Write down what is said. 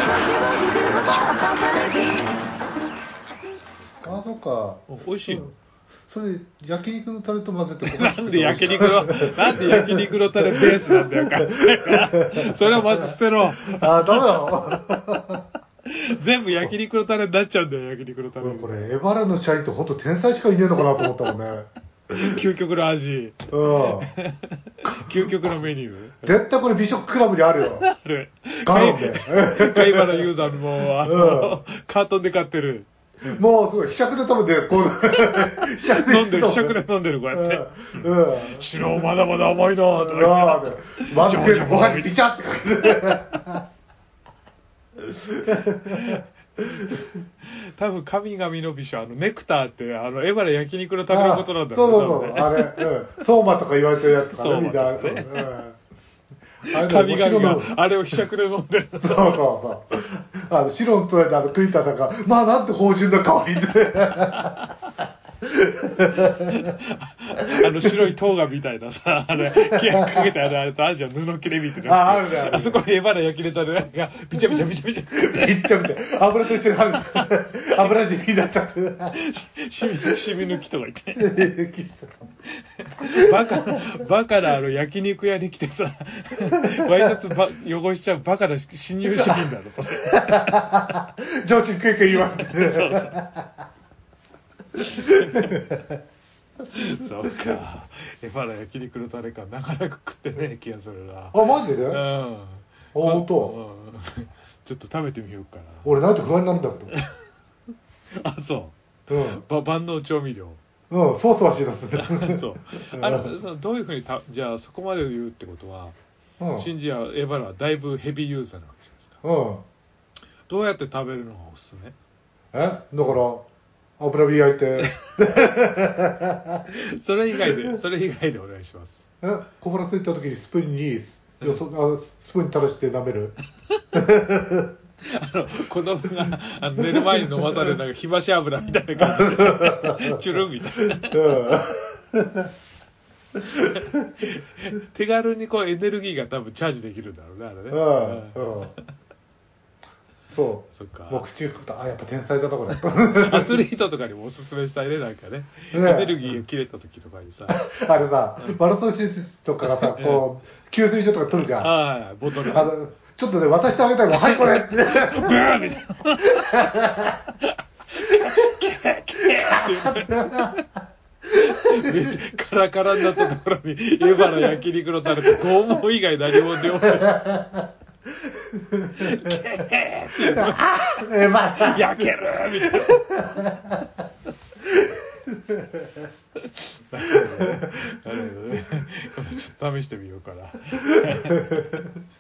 あ、そっか。 美味しいよ。 それ焼肉のタレと混ぜてなんで焼肉のタレベースなんだよかそれをまず捨てろ。 あ、ダメだろ全部焼肉のタレになっちゃうんだよ。焼肉のタレ。 これエバラの社員って本当天才しかいねえのかなと思ったもんね。 究極の味。究極のメニュー。 絶対これ美食クラブにあるよ。 ある。 ガロンで。 貝原ユーザーもカートンで買ってる。 もうすごい、ひしゃくで食べて、こう、ひしゃくで飲んでる、ひしゃくで飲んでる、こうやって。白まだまだ甘いなぁ、とか言って。ワンペンご飯にビチャってかけて。 多分、神々の美酒、ネクターって、エバラ焼肉の食べることなんだろうね。そう、あれ、相馬とか言われてるやつとかね、みんな。 神々があれをひしゃくで飲んでる。 そう白の取れて栗田なんか、まあなんて芳醇な香りで。 白いトウガみたいなさ、かけてあるあるじゃん、布切れみたいな。 あるね。 あそこにエバラ焼きれたね、が、びちゃびちゃ。 びっちゃびちゃ。油と一緒に油染みになっちゃって。 染み抜きとか言って。バカな焼肉屋に来てさ、ワイシャツ汚しちゃうバカな新入社員だろ、それ。 上司にクイクイ言われて。 そう。そうか。エバラ焼肉のタレかなかなか食ってねえ気がするな。 あ、マジで？本当。ちょっと食べてみようかな。 俺なんて不安になるんだけど。 あ、そう。万能調味料。 ソースはしだす。 そう。どういうふうにじゃあそこまで言うってことは、シンジやエバラはだいぶヘビーユーザーなわけじゃないですか。どうやって食べるのがおすすめ？ だから油火焼いて。 それ以外でお願いします。 小腹空いた時にスプーンに垂らして舐める。 子供が寝る前に飲まされるなんか火箸油みたいな感じでチュルンみたいな。手軽にこうエネルギーが多分チャージできるんだろうね、あれね。 そう。 そっか。 もう口に食った。やっぱ天才だなこれ。 アスリートとかにもおすすめしたいね、なんかね。エネルギーが切れた時とかにさ。 あれさ、マラソン選手とかがさ、こう給水所とか取るじゃん。 ボトル。 ちょっとね渡してあげたいもん。はいこれ。ブーみたいな。カラカラになったところにエバラ焼肉のタレと拷問以外何も出ようない。焼けるみたいな。なるほどね。ちょっと試してみようかな。